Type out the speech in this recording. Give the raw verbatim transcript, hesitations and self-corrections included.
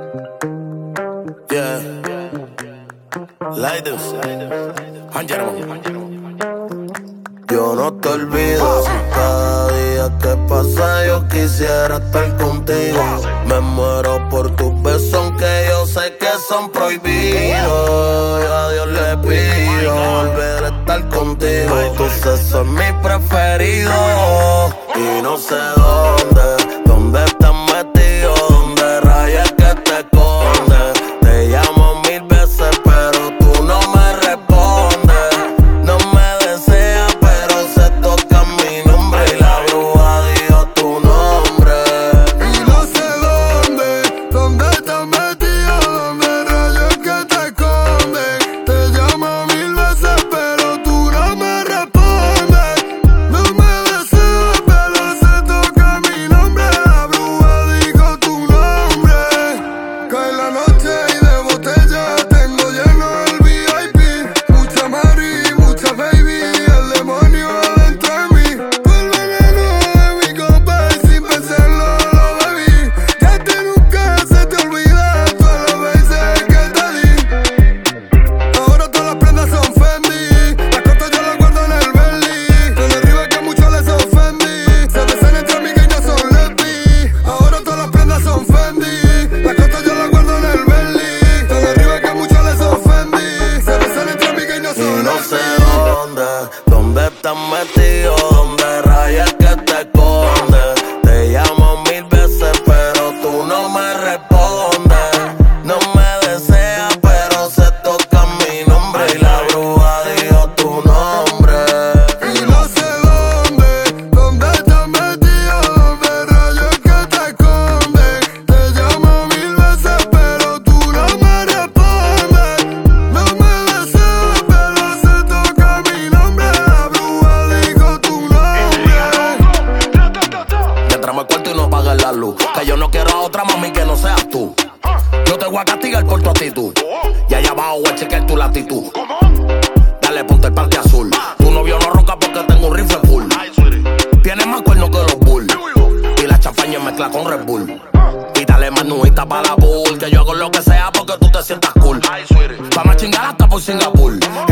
Yeah. Ladies. Yo no te olvido. Cada día que pasa yo quisiera estar contigo. Me muero por tus besos aunque yo sé que son prohibidos. Yo a Dios le pido volver a estar contigo. Tus besos son mis preferidos. Y no sé dónde, dónde estás metido, dónde rayas que te escondes. Te llamo mil veces pero tú no me respondes. No me deseas pero se toca mi nombre y la bruja dijo tu nombre. Y no sé dónde, dónde estás metido, dónde rayos que te escondes. Te llamo mil veces pero tú no me respondes. No me deseas pero se toca mi nombre. La bruja dijo tu nombre. Cae la noche y de botella tengo lleno el V I P. Mucha Mari, mucha baby, el demonio adentro de mí. Tú el veneno de mi copa y sin pensarlo lo bebí. Ya a ti nunca se te olvida todas las veces que te di. Ahora todas las prendas son Fendi, las corto yo las guardo en el belly. Con arriba que mucho les ofendí, se besan entre amigas y no son lesbi. Ahora todas las prendas son Fendi, las corto yo las guardo en el belly. Con arriba que mucho les ofendí, se besan entre amigas y no Y son no sé lesbi. dónde, dónde estás metido, dónde rayas que te escondes. Te llamo mil veces pero tú no me respondes. No me deseas pero se toca mi nombre y la bruja dijo tu nombre. Y no sé dónde, dónde estás metido, dónde rayos que te escondes. Te llamo mil veces pero tú no me respondes. No me deseas pero se toca mi nombre. La bruja dijo tu nombre. Que entramos al cuarto y no apagues la luz. Que yo no quiero a otra mami que no seas tú. Yo te voy a castigar por tu actitud. Y allá abajo voy a chequear tu latitud. Dale, ponte el parque azul. Tu novio no ronca porque tengo un rifle full. Tienes más cuernos que los bull. Y la champaña mezcla con Red Bull. Y dale más nuita para la bull. Que yo hago lo que sea porque tú te sientas cool. Vamos a chingar hasta por Singapur.